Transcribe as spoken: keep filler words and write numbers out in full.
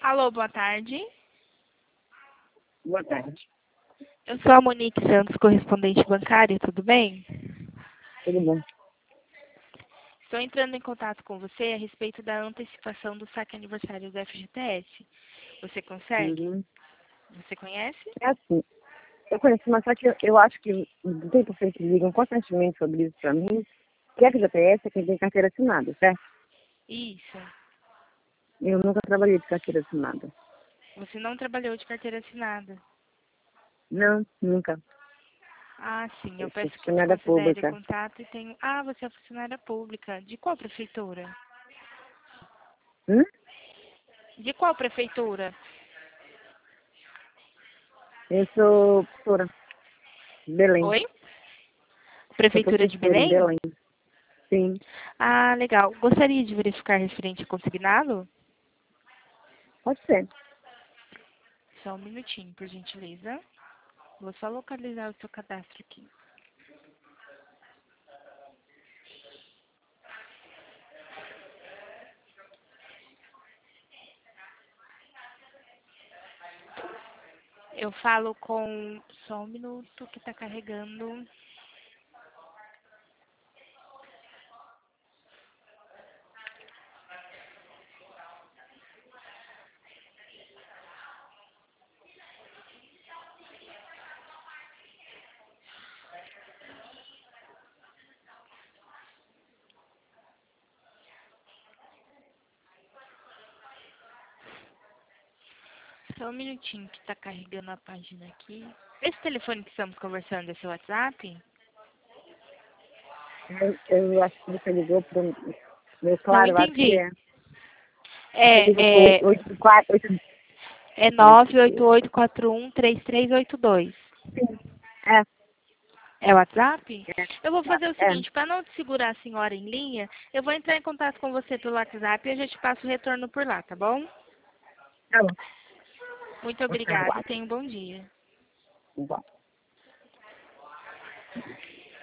Alô, boa tarde. Boa tarde. Eu sou a Monique Santos, correspondente bancária, tudo bem? Tudo bom? Estou entrando em contato com você a respeito da antecipação do saque aniversário do F G T S. Você consegue? Uhum. Você conhece? É assim, eu conheço, mas só que eu, eu acho que do tempo que vocês ligam constantemente sobre isso pra mim, que a F G T S é quem tem carteira assinada, certo? Isso. Eu nunca trabalhei de carteira assinada. Você não trabalhou de carteira assinada. Não, nunca. Ah, sim. Eu Eu sou peço que funcionária desconsidere o pública. contato e tenho... Ah, você é funcionária pública. De qual prefeitura? Hum? De qual prefeitura? Eu sou professora de Belém. Oi? Sou Prefeitura de professora em Belém? Belém. Sim, Ah, legal. Gostaria de verificar referente a consignado? pode ser. Só um minutinho, por gentileza. Vou só localizar o seu cadastro aqui. Eu falo com... Só um minuto que tá carregando. Só um minutinho que tá carregando a página aqui. Esse telefone que estamos conversando é seu WhatsApp? Eu, eu acho que você ligou para o meu Não claro, eu acho que entendi. é. Você liga para É, é, oito quatro, oito, é oito, nove oito oito quatro um três três oito dois. é, É o WhatsApp? é, Eu vou fazer o é, seguinte, para não te segurar a senhora em linha, eu vou entrar em contato com você pelo WhatsApp e a gente passa o retorno por lá, tá bom? tá bom. Muito Ok, obrigada e aguardo. tenha um bom dia. Igual.